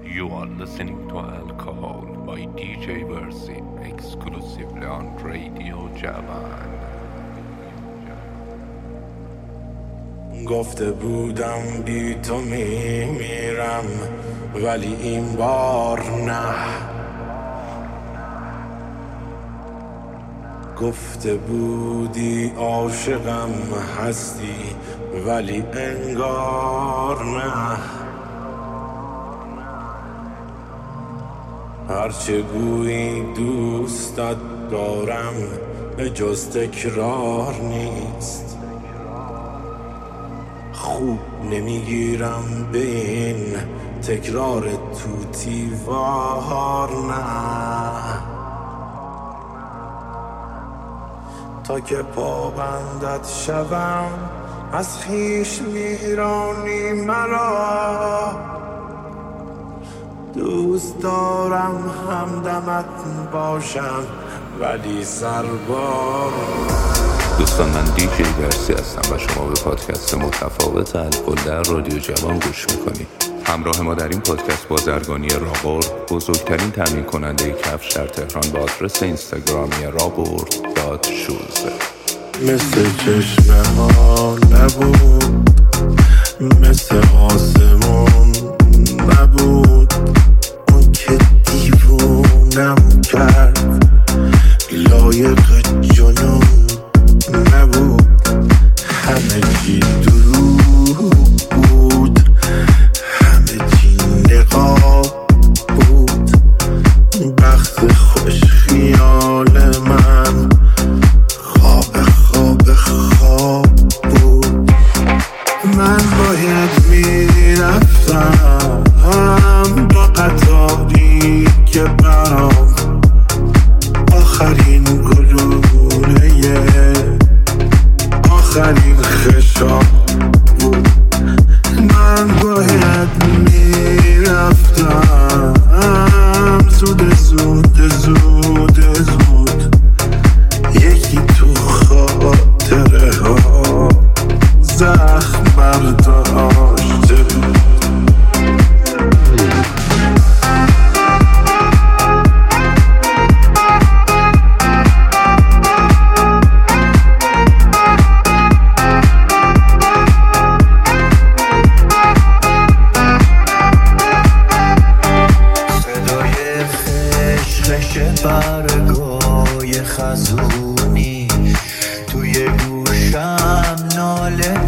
You are listening to Alcohol by DJ Versi, exclusively on Radio Javan. گفته بودم بی تو میمیرم ولی این بار نه. گفته بودی عاشقم هستی ولی انگار نه. هرچه گویی دوستت دارم به جز تکرار نیست. خوب نمیگیرم به این تکرار توتی وار نه. تا که پابندت شوم از خویش میرانی مرا. دوست دارم همدمت باشم ولی سربار. دوستان، من دیجی ورسی هستم و شما به پادکست متفاوت الکل در رادیو جوان گوش میکنید. همراه ما در این پادکست بازرگانی رابورد، بزرگترین تامین کننده کفش در تهران، با آدرس اینستاگرامی rabord.shoes. مثل چشمه ها نبود، مثل آسمون نبود، اون که دیوونم کرد لایق جنون نبود. همه چی دروغ بود، همه چی نقاب بود. بخت خوش خیال من خواب بود. من باید میرفتم با قطاری که برام آخرین گلوله آخرین خشاب بود. من باید میرفتم زود زود زود زود. یکی تو خاطره ها زخم برداشته بود. برگای خزونی توی گوشم ناله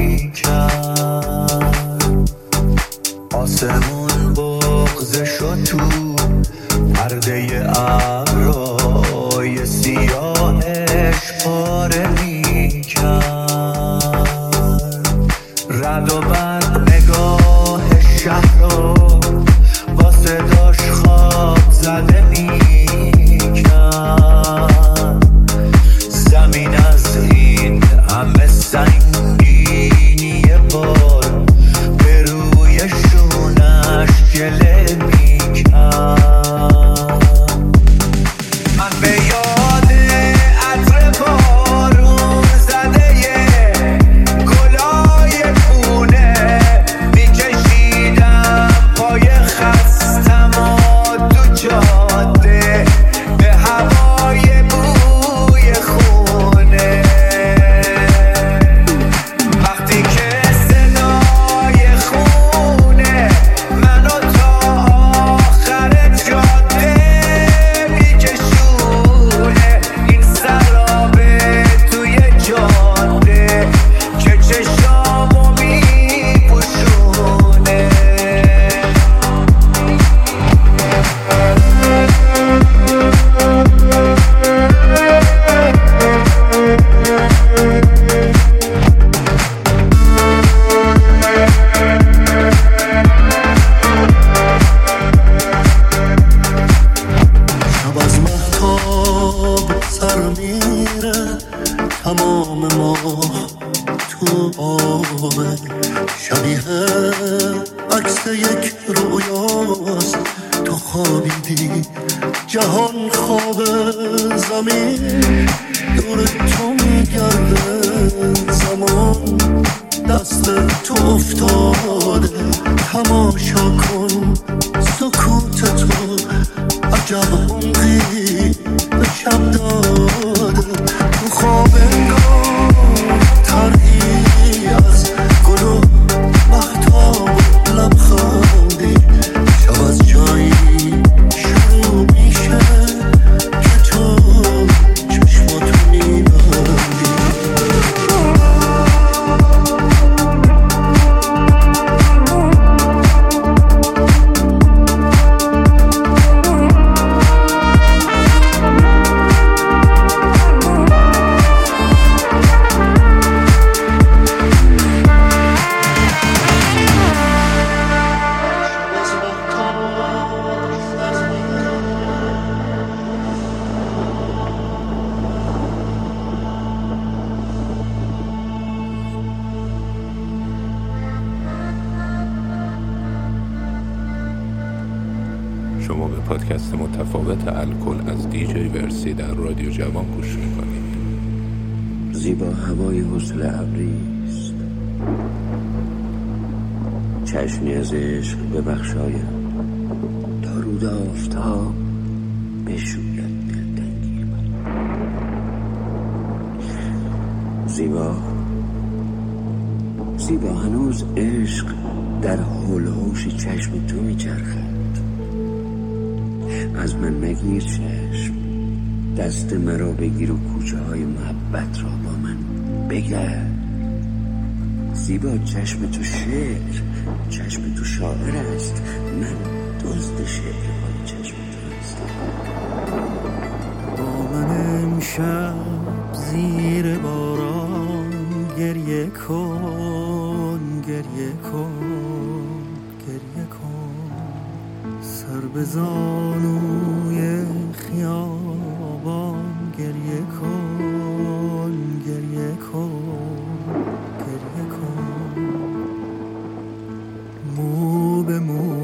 میکرد. آسمون بغضه شد تو پرده ابرای سیاهش پاره میکرد. رد و بند نگاه شهر رو با صداش خواب زده میکرد. زمین از این همه سنگینی بار به روی شونش گله میکرد. من به یاد عطر بارون زده گلای پونه میکشیدم پای خستم و تو جاده به هوای بوی خونه. وقتی که صدای خونه منو تا آخر جاده میکشونه، این سرابه توی جاده که چشامو میپوشونه. شب از مهتاب سر میره، تمام ماه تو آبه. شبیه عکس یک رویاست، تو خوابیدی جهان خواب، زمین دور تو میگرده، زمان دست تو افتاده. تماشا کن سکوت تو عجب عمقی به شب داده. تو خواب انگار ترهی از گل و مهتاب لبخندی. شب از جایی شروع میشه که تو چشماتو میبندی. شما به پادکست متفاوت الکل از دیجی ورسی در رادیو جوان گوش میکنید. زیبا هوای حسن ابریست، چشمی از عشق ببخشایم تا رود آفتاب بشوید دلتنگی من. زیبا هنوز عشق در حول و حوش چشم تو میچرخد. از من نگیر چشم، دست مرا بگیر و کوچه های محبت را با من بگرد. زیبا چشم تو شعر، چشم تو شاعر است، من دزد شعر های چشم تو هستم. با من امشب زیر باران گریه کن، گریه کن، گریه کن. سر به زانوی خیابان گریه کن، گریه کن، گریه کن. مو به مو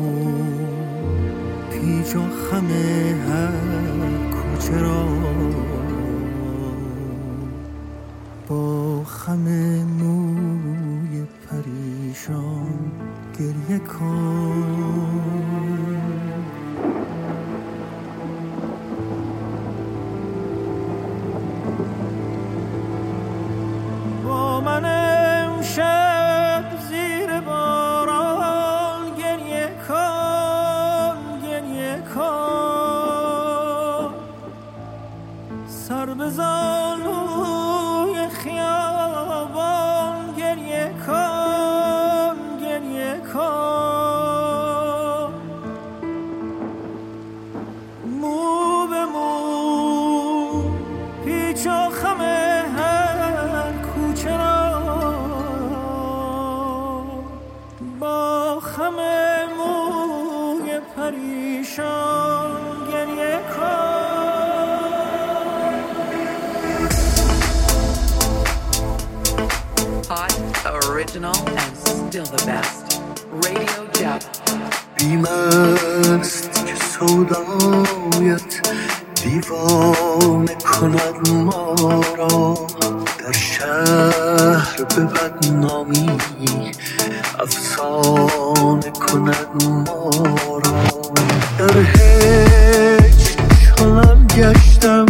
پیچ و خم هر کوچه را با خم موی پریشان گریه کن. با من امشب زیر باران گریه کن، گریه کن. سر به زانوی خیابان گریه کن، گریه کن. مو به مو پیچ و خم هر کوچه را با خم موی پریشان گریه کن. Hot, original, and still the best. Radio Jab. بیمست که سودایت دیوانه کند ما را. در شهر به بدنامی افسانه کند ما را. در هیچ چنان گشتم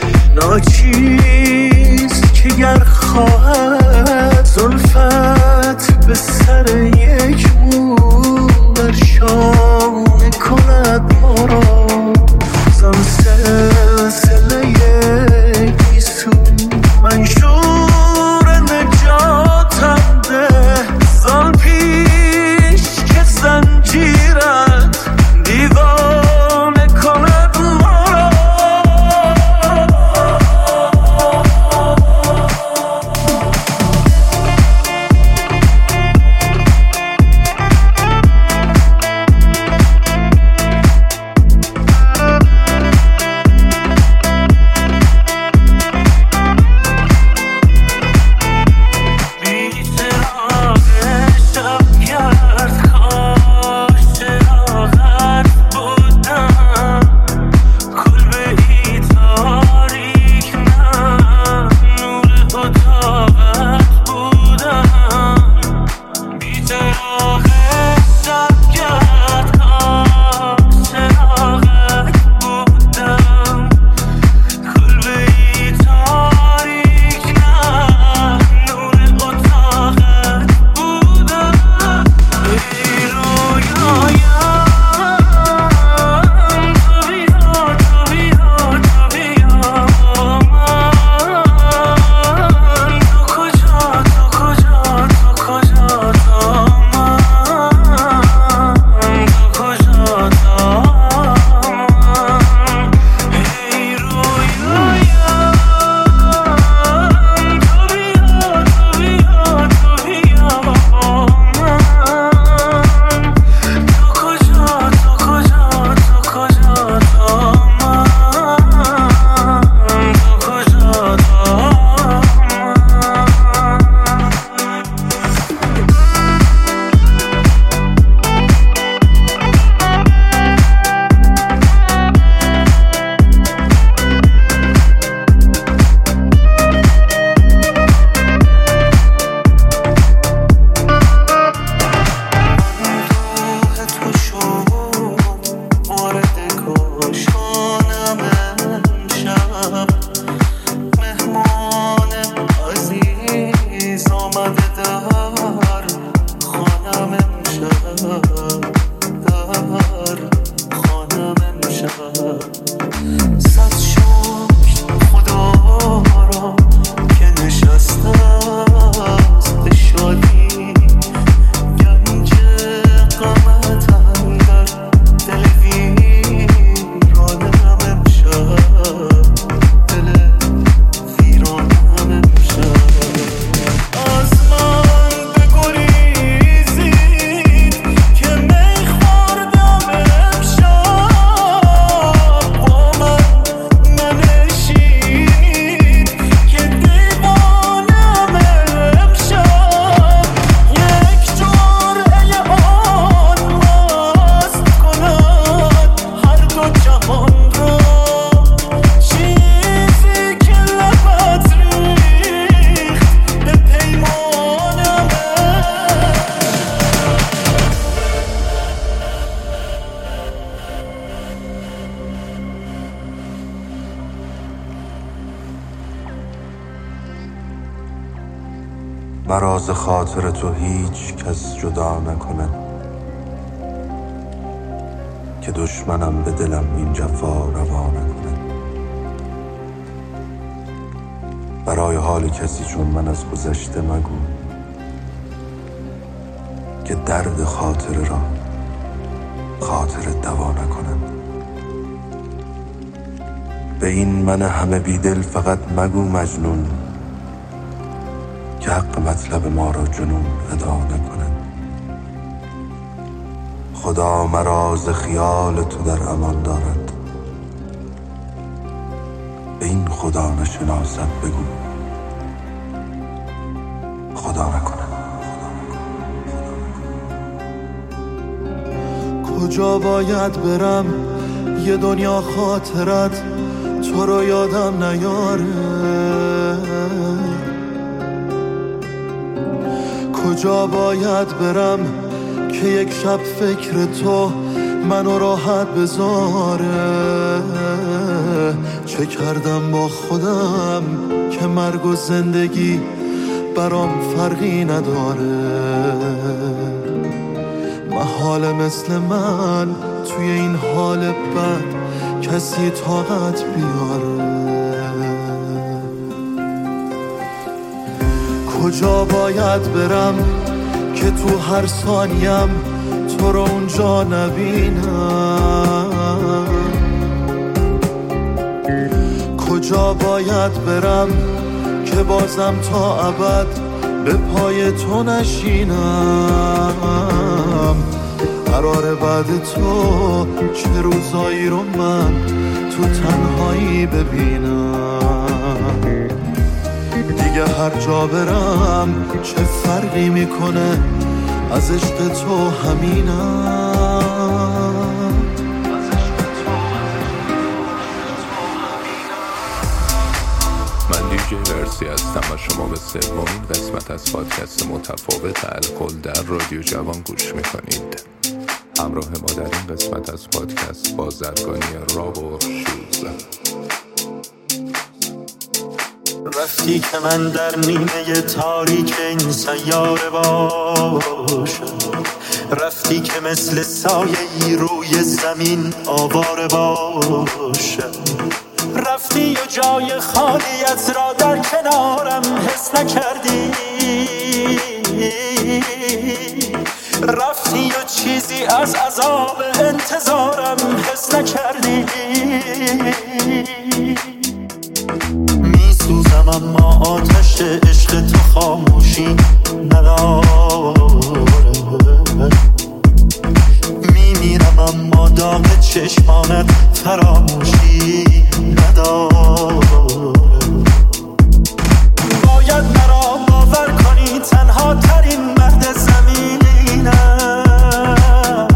ناچیز که گر خواهد زلفت به سر یک مو در شانه کند ما را. زن سلسله گیسو منشور نجاتم ده. زان پیش که زنجیر صد شکر خدا را که نشسته است شادی گنج غمت اندر دل ویرانم امشب دل ویرانم امشب از من بگریزید که می خوردم امشب با من ننشینید که دیوانم امشب یک جرعه آن مست کند هر دو جهان را چیزی که لبت ریخت به پیمانم مرا ز خاطر تو هیچ کس جدا نکند که دشمنم به دلم این جفا روا نکند. برای حال کسی چون من از گذشته مگو که درد خاطره را خاطر دوا نکند. به این من همه بیدل فقط مگو مجنون که حق مطلب ما را جنون ادا نکند. خدا مرا ز خیال تو در امان دارد، به این خدا نشناسد بگو خدا نکند. کجا باید برم یه دنیا خاطرت تو رو یادم نیاره، کجا باید برم که یک شب فکر تو منو راحت بذاره. چه کردم با خودم که مرگ و زندگی برام فرقی نداره. محال مثل من توی این حال بد کسی طاقت بیاره. کجا باید برم که تو هر ثانیم تو رو اونجا نبینم، کجا باید برم که بازم تا ابد به پای تو نشینم. قراره بعد تو چه روزایی رو من تو تنهایی ببینم. دیگه هر جا برم چه فرقی میکنه، از عشق تو همینم. من دیجی ورسی هستم و شما به سومین قسمت از پادکست متفاوت الکل در رادیو جوان گوش میکنید. همراه ما در این قسمت از پادکست بازرگانی رابر شوز. رفتی که من در نیمه تاریک این سیاره باشم، رفتی که مثل سایه‌ای روی زمین آواره باشم، رفتی و جای خالیت را در کنارم حس نکردی، رفتی و چیزی از عذاب انتظارم حس نکردی. میسوزم اما آتش عشق تو خاموشی نداره، میمیرم اما داغ چشمانت فراموشی نداره. باید مرا باور کنی تنها ترین مرد زمینم،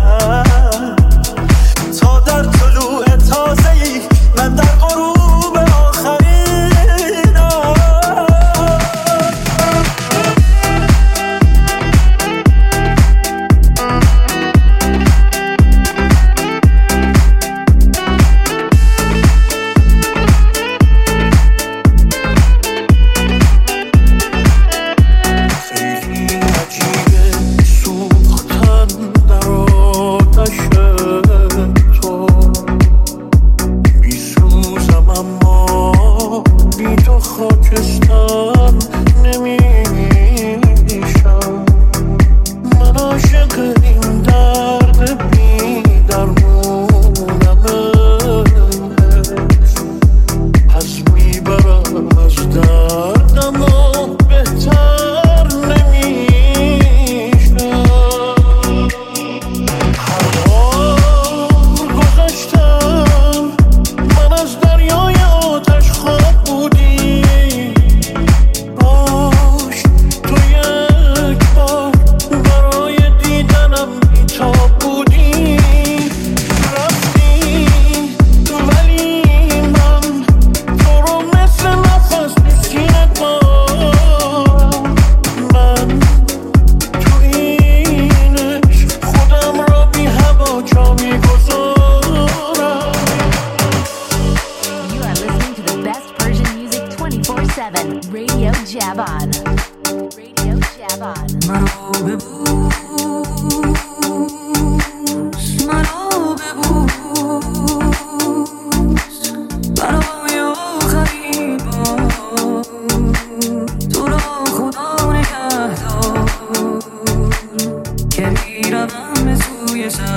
تا در طلوع تازه‌ای من در غروب آخرینم.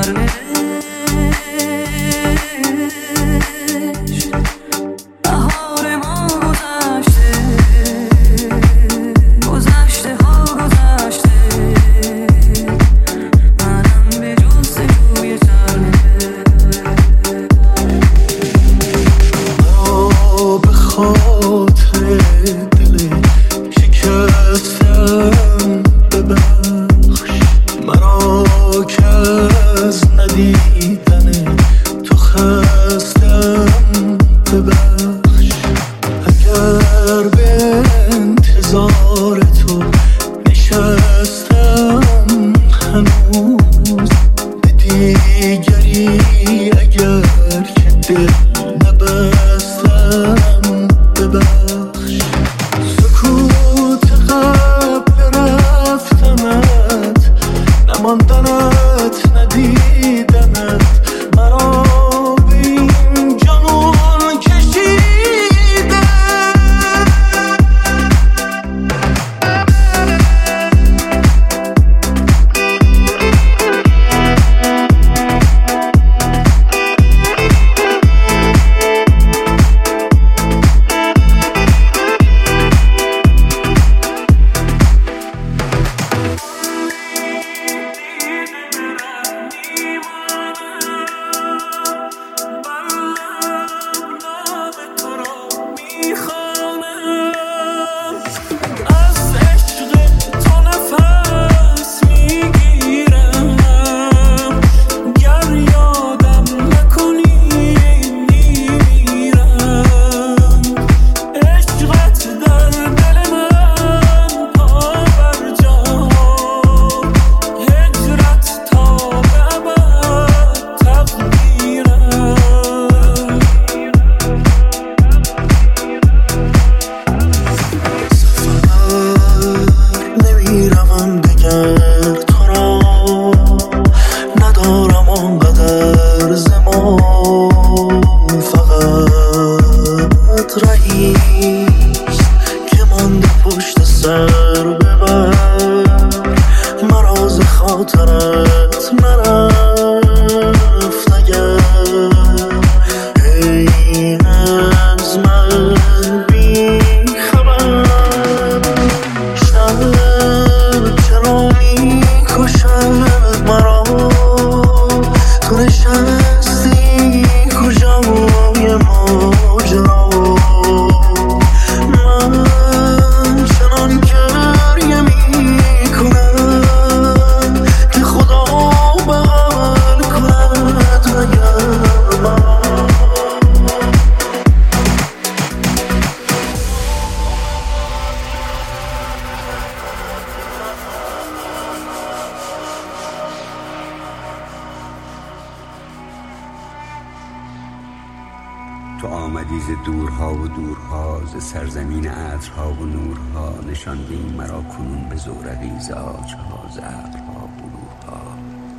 تو آمدی ز دورها و دورها، ز سرزمین عطرها و نورها، نشاندی مرا کنون به زورقی ز عاجها، ز ابرها و بلورها.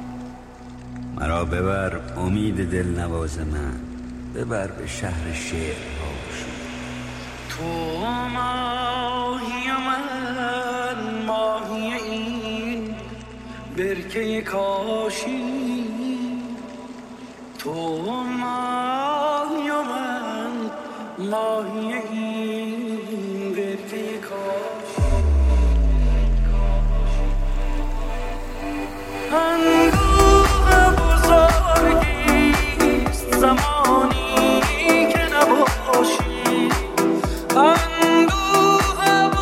مرا ببر امید دلنواز من، ببر به شهر شعرهاش. تو ماهی من، ماهی این برکه کاشی. تو ماهی من، ماهی این برکه کاشی. اندوه بزرگیست زمانی که نباشی. اندوه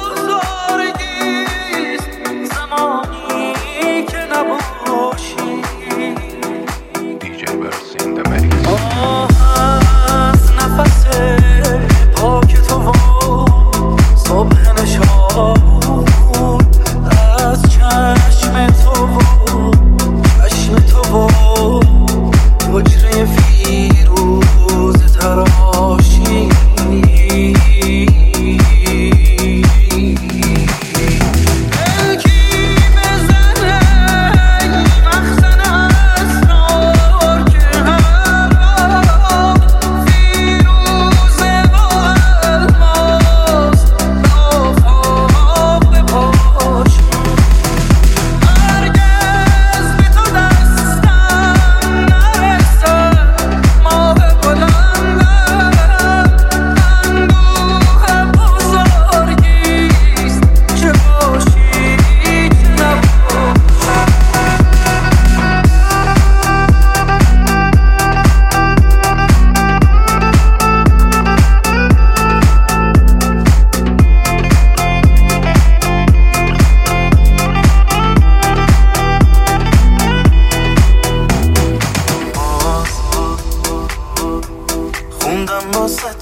بزرگیست زمانی که نباشی. DJ Verse in the mix. از نفس پاک تو و صبح نشان، از چشم تو و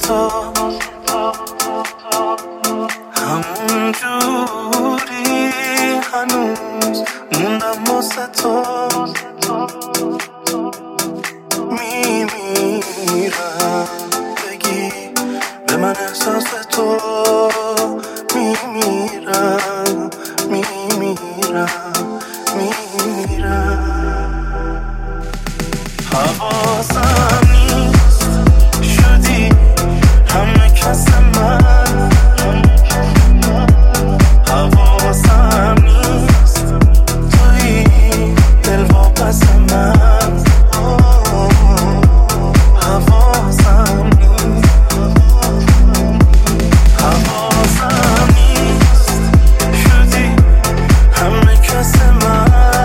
تو همون جوری هنوز موندم واسه تو میمیرم بگی به من احساس تو میمیرم حواسم نیست شدی همه کس من حواسم نیست توی دل واپس من حواسم نیست شدی همه کس من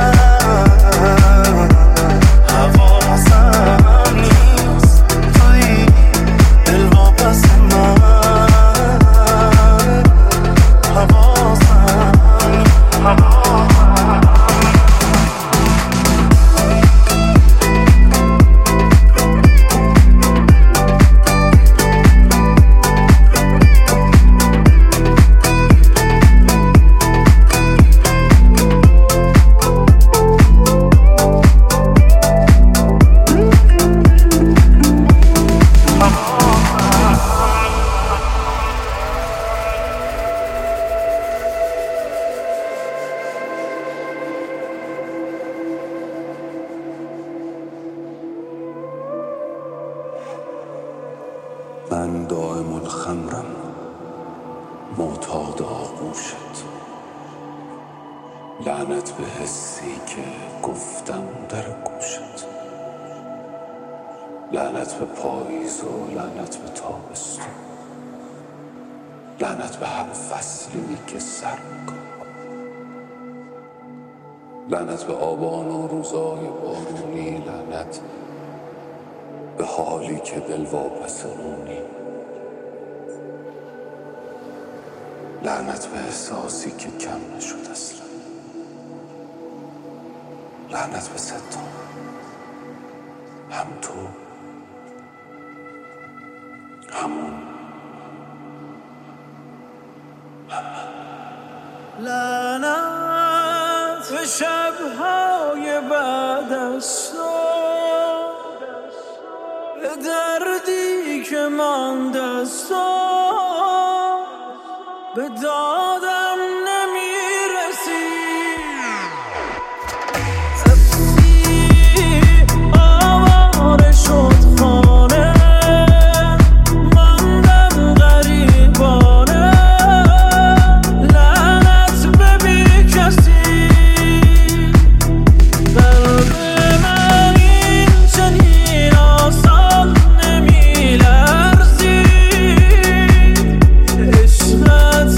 من دائم الخمرم معتاد آغوشت لعنت به حسی که گفتم در گوشت لعنت به پاییز و لعنت به تابستون لعنت به هر فصلی که سر می‌کنم لعنت به آبان و روزای بارونی لعنت به حالی که دل واپس اونی لعنت به احساسی که کم نشد اصلا لعنت به ستم هم تو همون هم من لعنت به شب‌های بعد از تو به دردی که ماند از تو به دادم نمیرسی تپسی آواره شد خانه ماندم غریبانه لعنت به بی کسی قلب من این چنین آسان نمیلرزی عشقت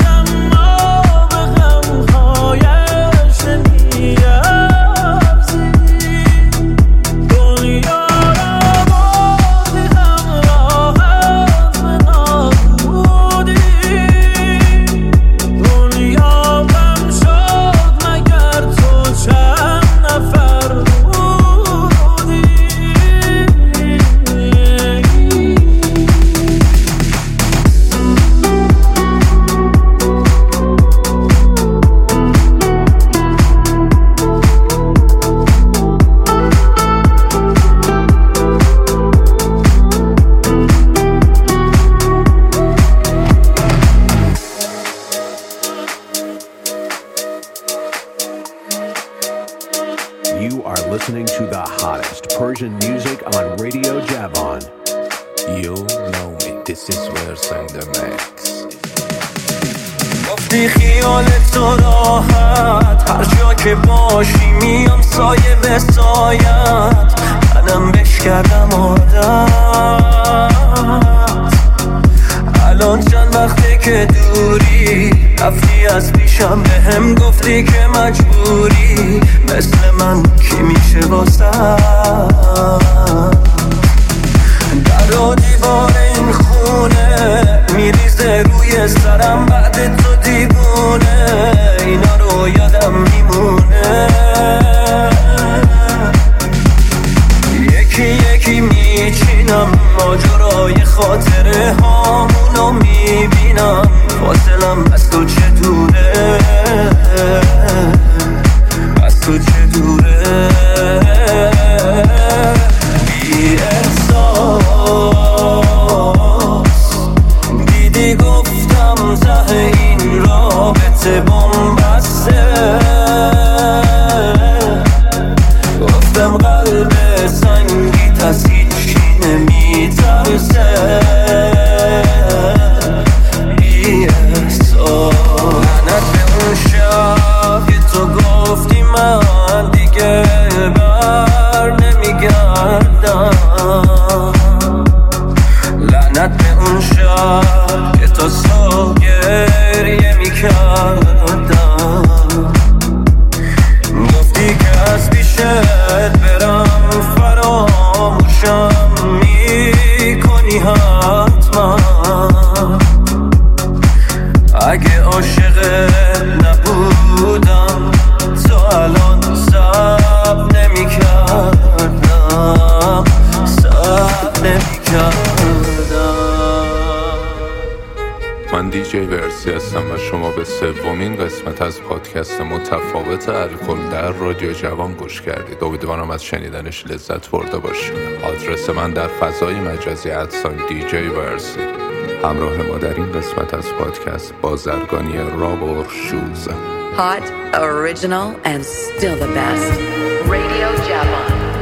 You are listening to the hottest Persian music on Radio Javon. You know me, this is Verse and the Max. گفتی خیالت تو راحت هر جا که باشی میام سایه به سایت منم بش کردم عادت الان چند وقته که دوری رفتی از پیشم به هم گفتی که مجبوری مثل من کی میشه واسه در و دیوار این خونه میریزه روی سرم بعد تو دیوونه اینا رو یادم میمونه یکی یکی میچینم ماجرای خاطره هامونو میبینم فاصلم از تو چه دوره از تو چه دوره بی احساس دیدی گفتم ته این رابطه بن‌بسته گفتم قلب سنگی از هیچی نمیترسه بی احساس لعنت به اون شب که تو گفتی من دیگه بر نمیگردم لعنت به اون شب که تو صبح گریه میکردم گفتی که از پیشت برم فراموشم میکنی حتما اگه عاشقت نبودم تو الان صبر نمیکردم صبر نمیکردم. من دیجی ورسی هستم و شما به سومین قسمت از پادکست متفاوت الکل در رادیو جوان گوش کردید. امیدوارم از شنیدنش لذت برده باشید. آدرس من در فضای مجازی @دیجی ورسی. همراه ما در این قسمت از پادکست بازرگانی رابر شوز. Hot, original, and still the best. Radio Javan.